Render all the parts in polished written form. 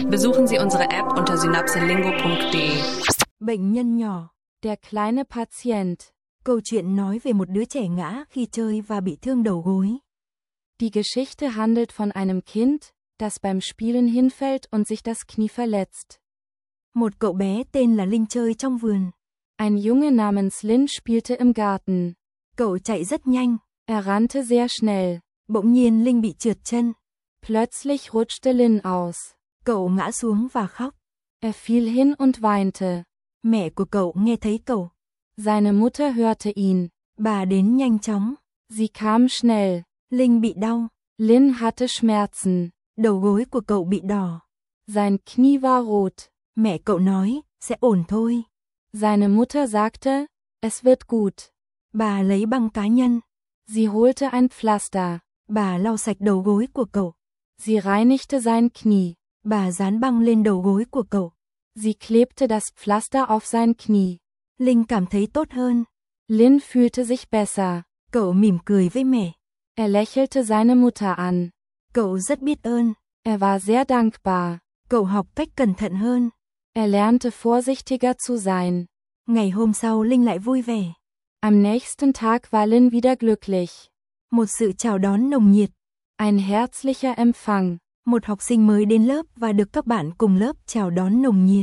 Besuchen Sie unsere App unter synapselingo.de. Bệnh nhân nhỏ, Der kleine Patient. câu chuyện nói về một đứa trẻ ngã khi chơi và bị thương đầu gối. Die Geschichte handelt von einem Kind, das beim Spielen hinfällt und sich das Knie verletzt. Một cậu bé tên là Linh chơi trong vườn. Ein Junge namens Lin spielte im Garten. Cậu chạy rất nhanh. Er rannte sehr schnell. Bỗng nhiên Linh bị trượt chân. Plötzlich rutschte Lin aus. Cậu ngã xuống và khóc. Er fiel hin und weinte. Mẹ của cậu nghe thấy cậu. Seine Mutter hörte ihn. Bà đến nhanh chóng. Sie kam schnell. Linh bị đau. Lin hatte Schmerzen. Đầu gối của cậu bị đỏ. Sein Knie war rot. Mẹ cậu nói, sẽ ổn thôi. Seine Mutter sagte, es wird gut. Bà lấy băng cá nhân. Sie holte ein Pflaster. Bà lau sạch đầu gối của cậu. Sie reinigte sein Knie. Bà dán băng lên đầu gối của cậu. Sie klebte das Pflaster auf sein Knie. Linh cảm thấy tốt hơn. Lin fühlte sich besser. Cậu mỉm cười với mẹ. Er lächelte seine Mutter an. Cậu rất biết ơn. Er war sehr dankbar. Cậu học cách cẩn thận hơn. Er lernte vorsichtiger zu sein. Ngày hôm sau Linh lại vui vẻ. Am nächsten Tag war Lin wieder glücklich. Một sự chào đón nồng nhiệt. Ein herzlicher Empfang. Một học sinh mới đến lớp và được các bạn cùng lớp chào đón nồng nhiệt.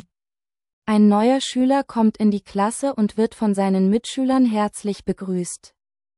Ein neuer Schüler kommt in die Klasse und wird von seinen Mitschülern herzlich begrüßt.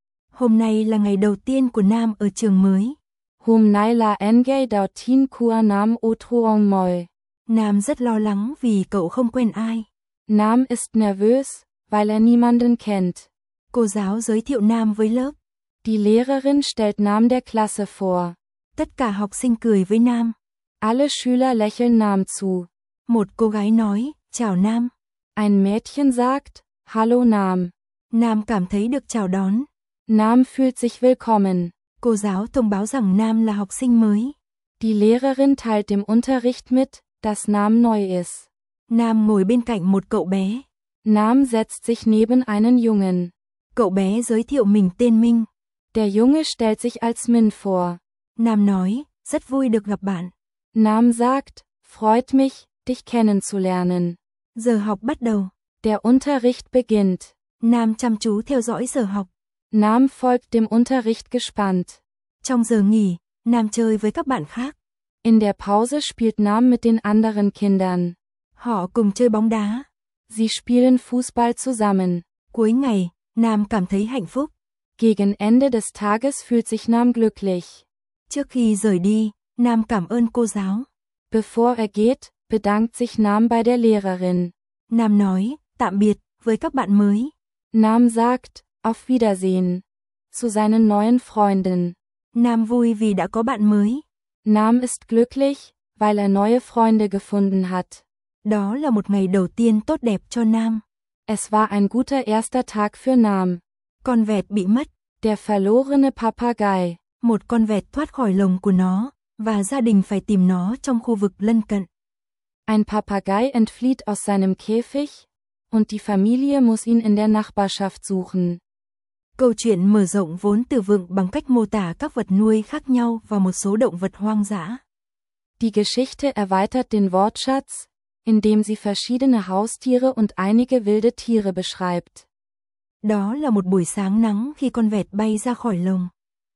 Hôm nay là ngày đầu tiên của Nam ở trường mới. Hôm nay là ngày đầu tiên của Nam ở trường mới. Nam rất lo lắng vì cậu không quen ai. Nam ist nervös, weil er niemanden kennt. Cô giáo giới thiệu Nam với lớp. Die Lehrerin stellt Nam der Klasse vor. Tất cả học sinh cười với Nam. Alle Schüler lächeln Nam zu. Một cô gái nói, chào Nam. Ein Mädchen sagt, hallo Nam. Nam cảm thấy được chào đón. Nam fühlt sich willkommen. Cô giáo thông báo rằng Nam là học sinh mới. Die Lehrerin teilt dem Unterricht mit, dass Nam neu ist. Nam ngồi bên cạnh một cậu bé. Nam setzt sich neben einen Jungen. Cậu bé giới thiệu mình tên Minh. Der Junge stellt sich als Min vor. Nam nói, rất vui được gặp bạn. Nam sagt, freut mich, dich kennenzulernen. Giờ học bắt đầu. Der Unterricht beginnt. Nam chăm chú theo dõi giờ học. Nam folgt dem Unterricht gespannt. Trong giờ nghỉ, Nam chơi với các bạn khác. In der Pause spielt Nam mit den anderen Kindern. Họ cùng chơi bóng đá. Sie spielen Fußball zusammen. Cuối ngày, Nam cảm thấy hạnh phúc. Gegen Ende des Tages fühlt sich Nam glücklich. Trước khi rời đi, Nam cảm ơn cô giáo. Bevor er geht, bedankt sich Nam bei der Lehrerin. Nam nói, tạm biệt, với các bạn mới. Nam sagt, auf Wiedersehen. Zu seinen neuen Freunden. Nam vui vì đã có bạn mới. Nam ist glücklich, weil er neue Freunde gefunden hat. Đó là một ngày đầu tiên tốt đẹp cho Nam. Es war ein guter erster Tag für Nam. Con vẹt bị mất. Der verlorene Papagei. Một con vẹt thoát khỏi lồng của nó, và gia đình phải tìm nó trong khu vực lân cận. Ein Papagei entflieht aus seinem Käfig, und die Familie muss ihn in der Nachbarschaft suchen. Câu chuyện mở rộng vốn từ vựng bằng cách mô tả các vật nuôi khác nhau và một số động vật hoang dã. Die Geschichte erweitert den Wortschatz, indem sie verschiedene Haustiere und einige wilde Tiere beschreibt. Đó là một buổi sáng nắng khi con vẹt bay ra khỏi lồng.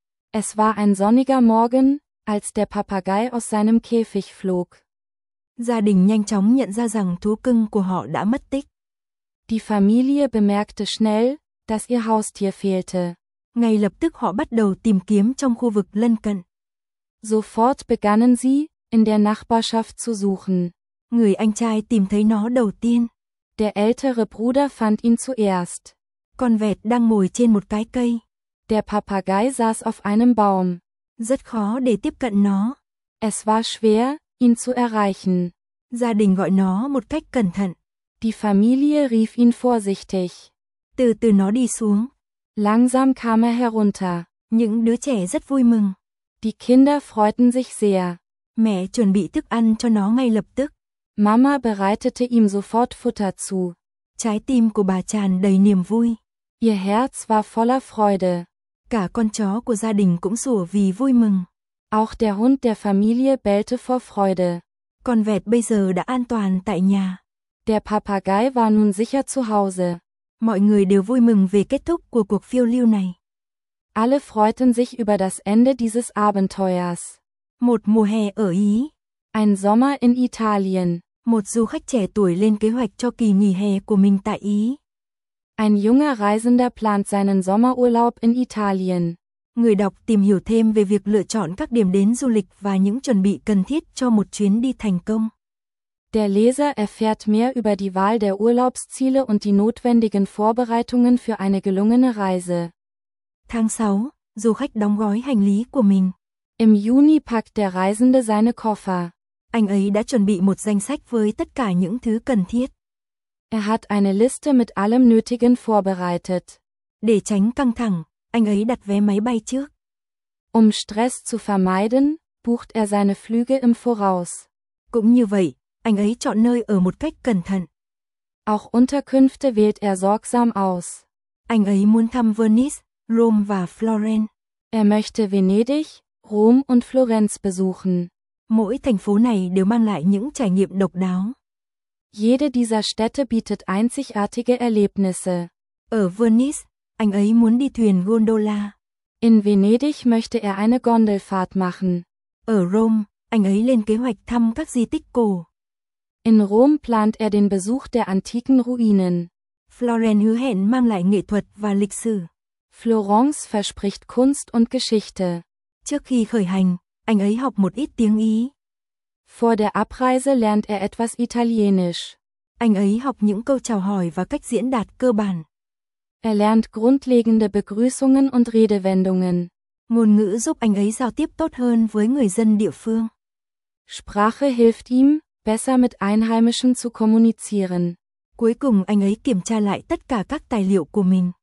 Es war ein sonniger Morgen, als der Papagei aus seinem Käfig flog. Gia đình nhanh chóng nhận ra rằng thú cưng của họ đã mất tích. Die Familie bemerkte schnell, dass ihr Haustier fehlte. Ngay lập tức họ bắt đầu tìm kiếm trong khu vực lân cận. Sofort begannen sie, in der Nachbarschaft zu suchen. Người anh trai tìm thấy nó đầu tiên. Der ältere Bruder fand ihn zuerst. Con vẹt đang ngồi trên một cái cây. Der Papagei saß auf einem Baum. Rất khó để tiếp cận nó. Es war schwer, ihn zu erreichen. Gia đình gọi nó một cách cẩn thận. Die Familie rief ihn vorsichtig. Từ từ nó đi xuống. Langsam kam er herunter. Những đứa trẻ rất vui mừng. Die Kinder freuten sich sehr. Mẹ chuẩn bị thức ăn cho nó ngay lập tức. Mama bereitete ihm sofort Futter zu. Trái tim của bà tràn đầy niềm vui. Ihr Herz war voller Freude. Cả con chó của gia đình cũng sủa vì vui mừng. Auch der Hund der Familie bellte vor Freude. Con vẹt bây giờ đã an toàn tại nhà. Der Papagei war nun sicher zu Hause. Mọi người đều vui mừng về kết thúc của cuộc phiêu lưu này. Alle freuten sich über das Ende dieses Abenteuers. Một mùa hè ở Ý. Ein Sommer in Italien. Một du khách trẻ tuổi lên kế hoạch cho kỳ nghỉ hè của mình tại Ý. Ein junger Reisender plant seinen Sommerurlaub in Italien. Người đọc tìm hiểu thêm về việc lựa chọn các điểm đến du lịch và những chuẩn bị cần thiết cho một chuyến đi thành công. Der Leser erfährt mehr über die Wahl der Urlaubsziele und die notwendigen Vorbereitungen für eine gelungene Reise. Tháng 6, du khách đóng gói hành lý của mình. Im Juni packt der Reisende seine Koffer. Anh ấy đã chuẩn bị một danh sách với tất cả những thứ cần thiết. Er hat eine Liste mit allem Nötigen vorbereitet. Để tránh căng thẳng, anh ấy đặt vé máy bay trước. Stress zu vermeiden, bucht er seine Flüge im Voraus. Cũng như vậy, anh ấy chọn nơi ở một cách cẩn thận. Auch Unterkünfte wählt er sorgsam aus. Anh ấy muốn thăm Venice, Rome và Florence. Er möchte Venedig, Rom und Florenz besuchen. Mỗi thành phố này đều mang lại những trải nghiệm độc đáo. Jede dieser Städte bietet einzigartige Erlebnisse. Ở Venice, anh ấy muốn đi thuyền gondola. In Venedig möchte er eine Gondelfahrt machen. Ở Rome, anh ấy lên kế hoạch thăm các di tích cổ. In Rom plant er den Besuch der antiken Ruinen. Florence hứa hẹn mang lại nghệ thuật và lịch sử. Florence verspricht Kunst und Geschichte. Trước khi khởi hành, anh ấy học một ít tiếng Ý. Vor der Abreise lernt er etwas Italienisch. Anh ấy học những câu chào hỏi và cách diễn đạt cơ bản. Er lernt grundlegende Begrüßungen und Redewendungen. Ngôn ngữ giúp anh ấy giao tiếp tốt hơn với người dân địa phương. Sprache hilft ihm, besser mit Einheimischen zu kommunizieren. Cuối cùng anh ấy kiểm tra lại tất cả các tài liệu của mình.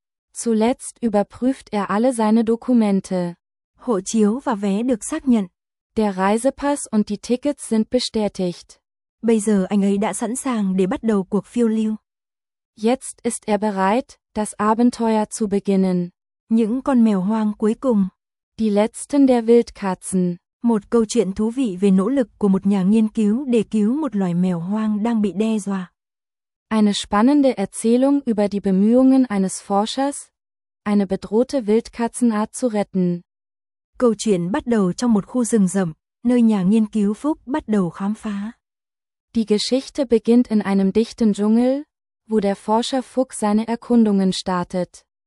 Zuletzt überprüft er alle seine Dokumente. Hộ chiếu và vé được xác nhận. Der Reisepass und die Tickets sind bestätigt. Bây giờ anh ấy đã sẵn sàng để bắt đầu cuộc phiêu lưu. Jetzt ist er bereit, das Abenteuer zu beginnen. Những con mèo hoang cuối cùng. Die letzten der Wildkatzen. Một câu chuyện thú vị về nỗ lực của một nhà nghiên cứu để cứu một loài mèo hoang đang bị đe dọa. Eine spannende Erzählung über die Bemühungen eines Forschers, eine bedrohte Wildkatzenart zu retten. Câu chuyện bắt đầu trong một khu rừng rậm, nơi nhà nghiên cứu Phúc bắt đầu khám phá. Die Geschichte beginnt in einem dichten Dschungel, wo der Forscher Fuchs seine Erkundungen startet.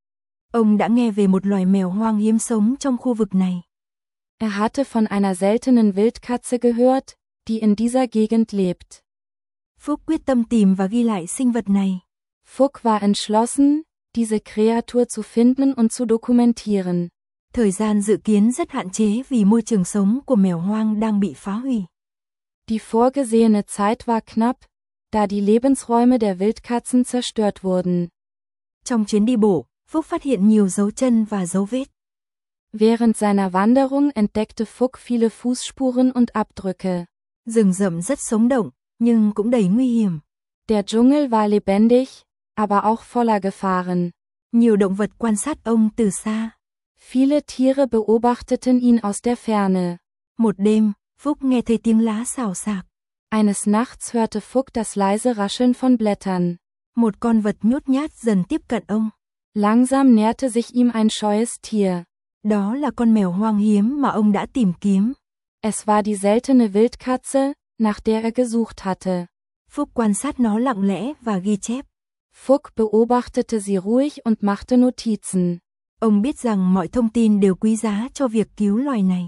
Ông đã nghe về một loài mèo hoang hiếm sống trong khu vực này. Er hatte von einer seltenen Wildkatze gehört, die in dieser Gegend lebt. Phúc quyết tâm tìm và ghi lại sinh vật này. Fuchs war entschlossen, diese Kreatur zu finden und zu dokumentieren. Thời gian dự kiến rất hạn chế vì môi trường sống của mèo hoang đang bị phá hủy. Die vorgesehene Zeit war knapp, da die Lebensräume der Wildkatzen zerstört wurden. Trong chuyến đi bộ, Phúc phát hiện nhiều dấu chân và dấu vết. Während seiner Wanderung entdeckte Fuchs viele Fußspuren und Abdrücke. Rừng rậm rất sống động, nhưng cũng đầy nguy hiểm. Der Dschungel war lebendig, aber auch voller Gefahren. Nhiều động vật quan sát ông từ xa. Viele Tiere beobachteten ihn aus der Ferne. Một đêm, Phúc nghe thấy tiếng lá xào xạc. Eines Nachts hörte Fuchs das leise Rascheln von Blättern. Một con vật nhút nhát dần tiếp cận ông. Langsam näherte sich ihm ein scheues Tier. Đó là con mèo hoang hiếm mà ông đã tìm kiếm. Es war die seltene Wildkatze, nach der er gesucht hatte. Phúc quan sát nó lặng lẽ và ghi chép. Fuchs beobachtete sie ruhig und machte Notizen. Ông biết rằng mọi thông tin đều quý giá cho việc cứu loài này.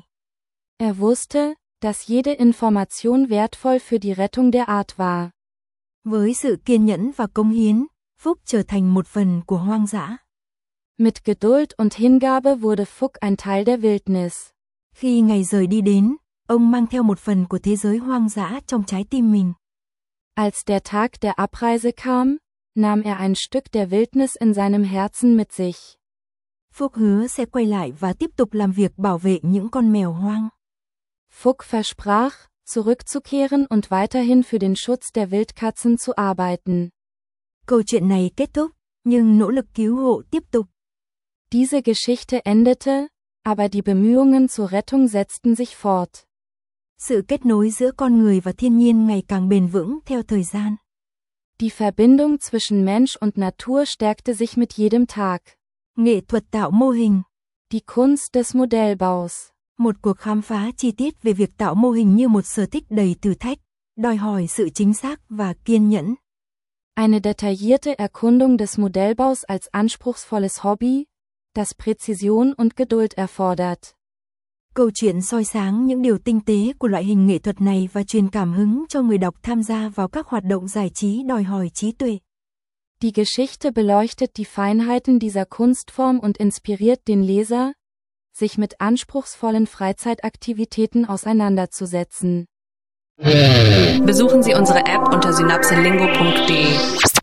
Er wusste, dass jede Information wertvoll für die Rettung der Art war. Với sự kiên nhẫn và cống hiến, Phúc trở thành một phần của hoang dã. Mit Geduld und Hingabe wurde Fuchs ein Teil der Wildnis. Khi ngày rời đi đến, ông mang theo một phần của thế giới hoang dã trong trái tim mình. Als der Tag der Abreise kam, nahm er ein Stück der Wildnis in seinem Herzen mit sich. Phúc hứa sẽ quay lại và tiếp tục làm việc bảo vệ những con mèo hoang. Fuchs versprach, zurückzukehren und weiterhin für den Schutz der Wildkatzen zu arbeiten. Câu chuyện này kết thúc, nhưng nỗ lực cứu hộ tiếp tục. Diese Geschichte endete, aber die Bemühungen zur Rettung setzten sich fort. Sự kết nối giữa con người và thiên nhiên ngày càng bền vững theo thời gian. Die Verbindung zwischen Mensch und Natur stärkte sich mit jedem Tag. Nghệ thuật tạo mô hình. Die Kunst des Modellbaus. Một cuộc khám phá chi tiết về việc tạo mô hình như một sở thích đầy thử thách, đòi hỏi sự chính xác và kiên nhẫn. Eine detaillierte Erkundung des Modellbaus als anspruchsvolles Hobby, das Präzision und Geduld erfordert. Câu chuyện soi sáng những điều tinh tế của loại hình nghệ thuật này và truyền cảm hứng cho người đọc tham gia vào các hoạt động giải trí đòi hỏi trí tuệ. Die Geschichte beleuchtet die Feinheiten dieser Kunstform und inspiriert den Leser, sich mit anspruchsvollen Freizeitaktivitäten auseinanderzusetzen. Besuchen Sie unsere App unter synapselingo.de.